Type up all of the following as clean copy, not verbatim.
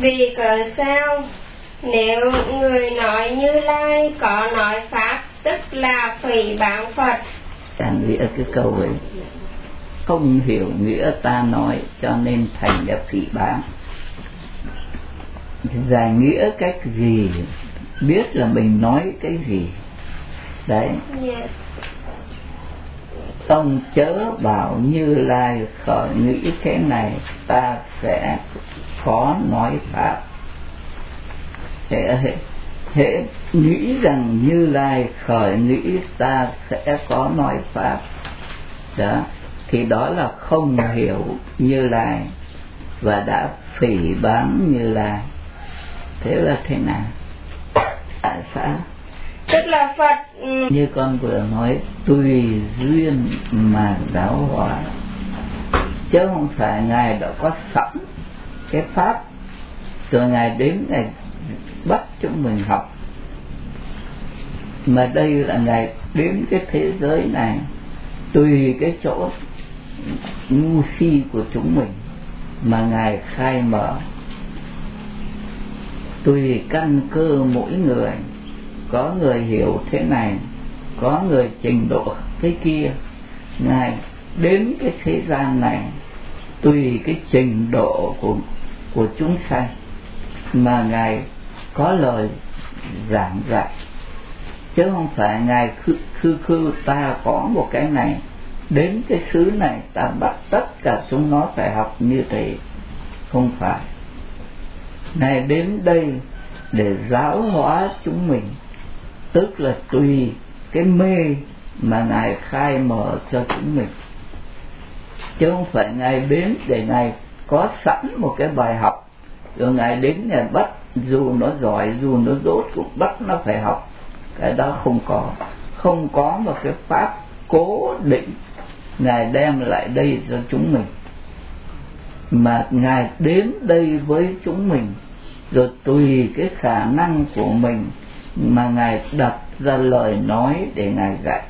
Vì cớ sao? Nếu người nói Như Lai có nói Pháp, tức là phỉ báng Phật. Nghĩa cái câu ấy không hiểu nghĩa ta nói cho nên thành ra phỉ báng. Giải nghĩa cách gì, biết là mình nói cái gì. Đấy. Ông chớ bảo Như Lai khởi nghĩ thế này, ta sẽ có nói Pháp. Hễ nghĩ rằng Như Lai khởi nghĩ ta sẽ có nói Pháp, đó, thì đó là không hiểu Như Lai và đã phỉ báng Như Lai. Thế là thế nào? Tại sao? Tức là Phật như con vừa nói, tùy duyên mà giáo hóa, chứ không phải Ngài đã có sẵn cái Pháp rồi Ngài đến Ngài bắt chúng mình học. Mà đây là Ngài đến cái thế giới này tùy cái chỗ ngu si của chúng mình mà Ngài khai mở, tùy căn cơ mỗi người. Có người hiểu thế này, có người trình độ thế kia. Ngài đến cái thế gian này tùy cái trình độ của chúng sanh mà Ngài có lời giảng dạy, chứ không phải Ngài khư ta có một cái này, đến cái xứ này ta bắt tất cả chúng nó phải học như thế. Không phải. Ngài đến đây để giáo hóa chúng mình, tức là tùy cái mê mà Ngài khai mở cho chúng mình, chứ không phải Ngài đến để Ngài có sẵn một cái bài học rồi Ngài đến Ngài bắt, dù nó giỏi dù nó dốt cũng bắt nó phải học. Cái đó không có một cái pháp cố định Ngài đem lại đây cho chúng mình, mà Ngài đến đây với chúng mình rồi tùy cái khả năng của mình mà Ngài đặt ra lời nói để Ngài dạy.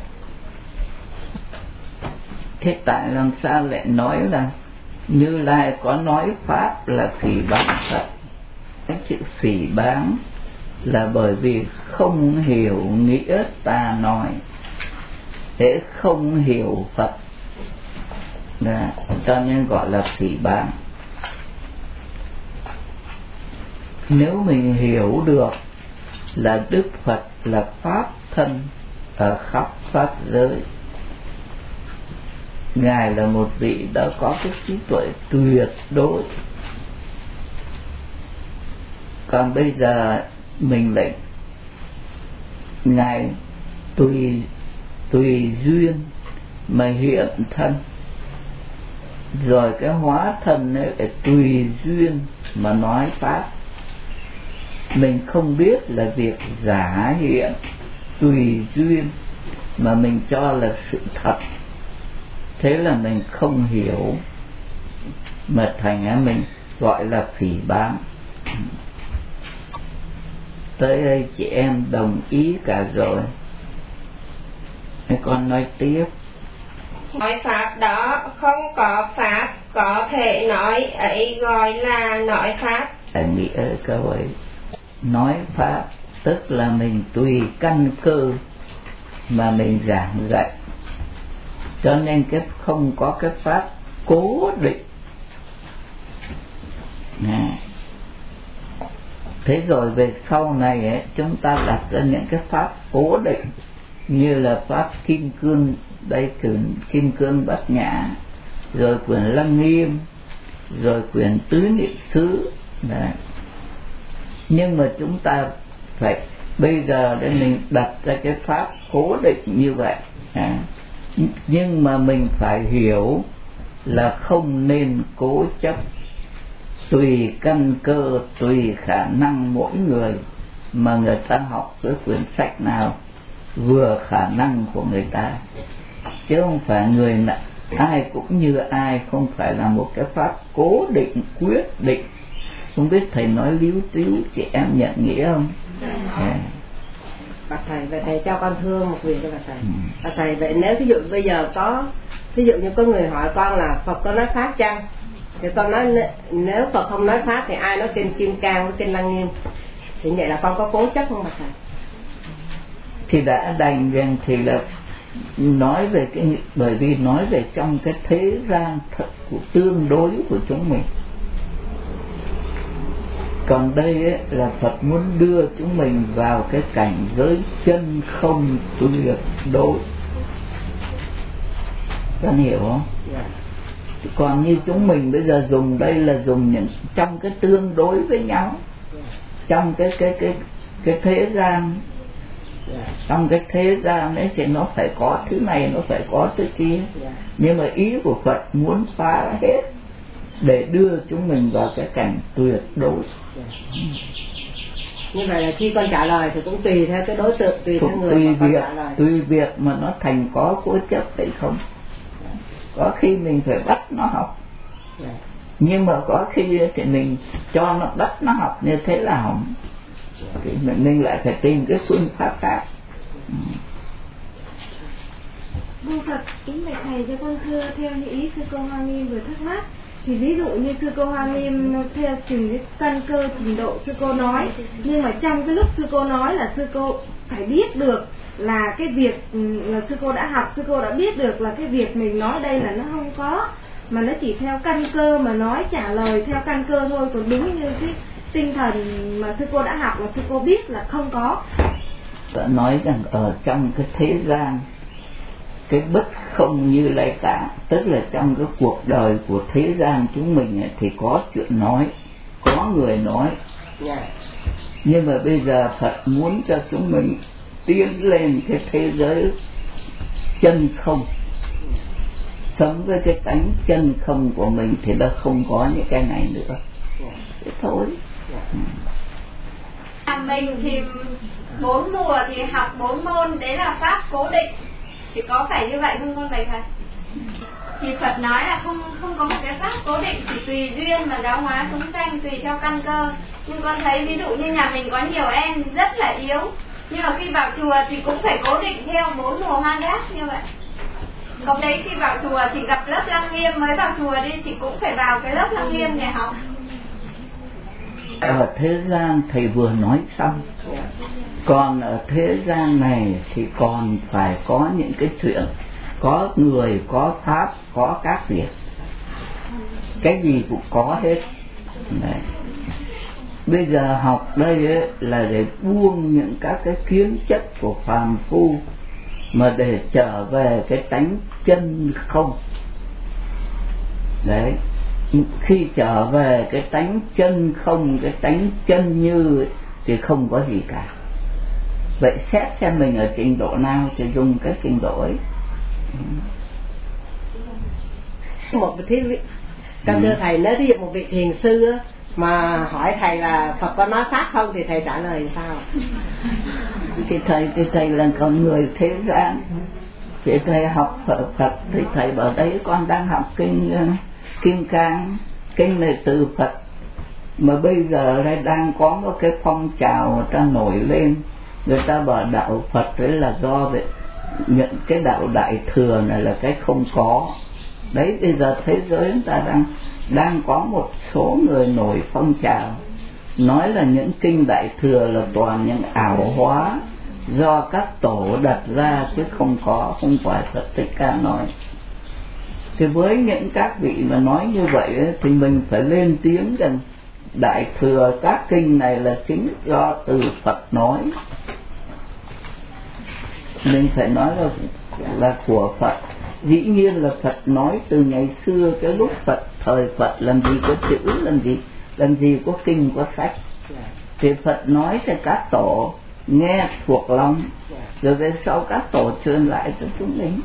Thế tại làm sao lại nói là Như Lai có nói Pháp là phỉ báng Phật? Cái chữ phỉ báng là bởi vì không hiểu nghĩa ta nói, thế không hiểu Phật, cho nên gọi là phỉ báng. Nếu mình hiểu được là Đức Phật là Pháp thân ở khắp Pháp giới, Ngài là một vị đã có cái trí tuệ tuyệt đối. Còn bây giờ mình lại Ngài tùy duyên mà hiện thân, rồi cái hóa thân ấy lại tùy duyên mà nói Pháp. Mình không biết là việc giả hiện tùy duyên mà mình cho là sự thật, thế là mình không hiểu, mà thành ra mình gọi là phỉ báng. Tới đây chị em đồng ý cả rồi. Con nói tiếp. Nói Pháp đó không có Pháp có thể nói, ấy gọi là nói Pháp. Nghĩa câu ấy, nói Pháp tức là mình tùy căn cơ mà mình giảng dạy, cho nên không có cái Pháp cố định. Thế rồi về sau này ấy, chúng ta đặt ra những cái Pháp cố định như là Pháp Kim Cương, đây Kim Cương Bát Nhã, rồi quyển Lăng Nghiêm, rồi quyển Tứ Niệm Xứ. Đấy. Nhưng mà chúng ta phải bây giờ để mình đặt ra cái Pháp cố định như vậy, nhưng mà mình phải hiểu là không nên cố chấp, tùy căn cơ, tùy khả năng mỗi người mà người ta học cái quyển sách nào vừa khả năng của người ta, chứ không phải người nào ai cũng như ai, không phải là một cái Pháp cố định quyết định. Không biết thầy nói líu tíu chị em nhận nghĩa không? Bạch thầy, vậy thầy cho con thưa một việc cho bạch thầy. Bạch thầy, vậy nếu ví dụ bây giờ có, ví dụ như có người hỏi con là Phật có nói Pháp chăng, Thì con nói nếu Phật không nói pháp thì ai nói kinh Kim Cang với kinh Lăng Nghiêm? Thì vậy là con có cố chấp không bà thầy? Thì đã đành rằng thì là nói về cái, bởi vì nói về trong cái thế gian thật của tương đối của chúng mình. Còn đây ấy, là Phật muốn đưa chúng mình vào cái cảnh giới chân không tuyệt đối. Con hiểu không? Yeah. Còn như chúng mình bây giờ dùng đây là dùng những trong cái tương đối với nhau, trong cái thế gian. Trong cái thế gian ấy thì nó phải có thứ này, nó phải có thứ kia. Nhưng mà ý của Phật muốn phá hết để đưa chúng mình vào cái cảnh tuyệt đối. Như vậy là khi con trả lời thì cũng tùy theo cái đối tượng, tùy theo người mà con trả lời. Tùy việc mà nó thành có cố chấp hay không. Có khi mình phải bắt nó học, nhưng mà có khi thì mình cho nó bắt nó học như thế là hỏng. Thì mình lại phải tìm cái phương pháp khác. Vâng Phật, kính bạch thầy cho con thưa theo như ý sư cô Hoa Nghiêm vừa thắc mắc. Thì ví dụ như sư cô Hoa Nghiêm theo từng cái căn cơ trình độ sư cô nói, nhưng mà trong cái lúc sư cô nói là sư cô phải biết được là cái việc là sư cô đã học, sư cô đã biết được là cái việc mình nói đây là nó không có, mà nó chỉ theo căn cơ mà nói trả lời theo căn cơ thôi. Còn đúng như cái tinh thần mà sư cô đã học là sư cô biết là không có. Đã nói rằng ở trong cái thế gian, cái bất không như lai tạng, tức là trong cái cuộc đời của thế gian chúng mình ấy, thì có chuyện nói, có người nói. Nhưng mà bây giờ Phật muốn cho chúng mình tiến lên cái thế giới chân không, sống với cái tánh chân không của mình thì nó không có những cái này nữa. Thế thôi. Mình thì 4 mùa thì học 4 môn, đấy là pháp cố định. Thì có phải như vậy không con bạch thầy? Thì Phật nói là không có một cái pháp cố định, chỉ tùy duyên mà giáo hóa chúng sanh, tùy theo căn cơ. Nhưng con thấy ví dụ như nhà mình có nhiều em rất là yếu, nhưng mà khi vào chùa thì cũng phải cố định theo 4 mùa hoa giác như vậy. Còn đấy khi vào chùa thì gặp lớp Lăng Nghiêm, mới vào chùa đi thì cũng phải vào cái lớp Lăng Nghiêm để học. Ở thế gian thầy vừa nói xong, còn ở thế gian này thì còn phải có những cái chuyện, có người, có pháp, có các việc, cái gì cũng có hết. Đấy. Bây giờ học đây ấy, là để buông những các cái kiến chấp của phàm phu mà để trở về cái tánh chân không. Đấy, khi trở về cái tánh chân không, cái tánh chân như ấy, thì không có gì cả. Vậy xét xem mình ở trình độ nào thì dùng cái trình độ ấy. Một thí vị, con thưa thầy, nếu ví dụ một vị thiền sư á, mà hỏi thầy là Phật có nói pháp không thì thầy trả lời sao? Thì thầy là con người thế gian, thì thầy học Phật thì thầy bảo đấy con đang học kinh Kim Cang, kinh này từ Phật, mà bây giờ đây đang có một cái phong trào người ta nổi lên, người ta bảo đạo Phật đấy là do vậy, nhận cái đạo Đại Thừa này là cái không có. Đấy, bây giờ thế giới chúng ta đang có một số người nổi phong trào nói là những kinh Đại Thừa là toàn những ảo hóa do các tổ đặt ra chứ không phải Phật Thích Ca nói. Thì với những các vị mà nói như vậy ấy, thì mình phải lên tiếng rằng Đại Thừa các kinh này là chính do từ Phật nói. Mình phải nói là của Phật. Dĩ nhiên là Phật nói từ ngày xưa, cái lúc thời Phật làm gì có chữ, làm gì có kinh có sách. Thì Phật nói cho các tổ nghe thuộc lòng, rồi về sau các tổ truyền lại cho chúng mình.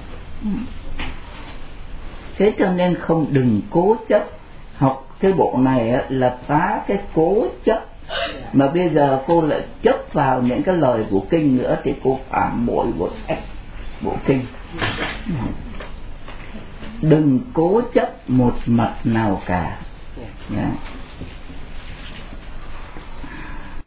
Thế cho nên đừng cố chấp. Học cái bộ này là phá cái cố chấp, mà bây giờ cô lại chấp vào những cái lời của kinh nữa thì cô phản bội bộ sách, bộ kinh. Đừng cố chấp một mặt nào cả.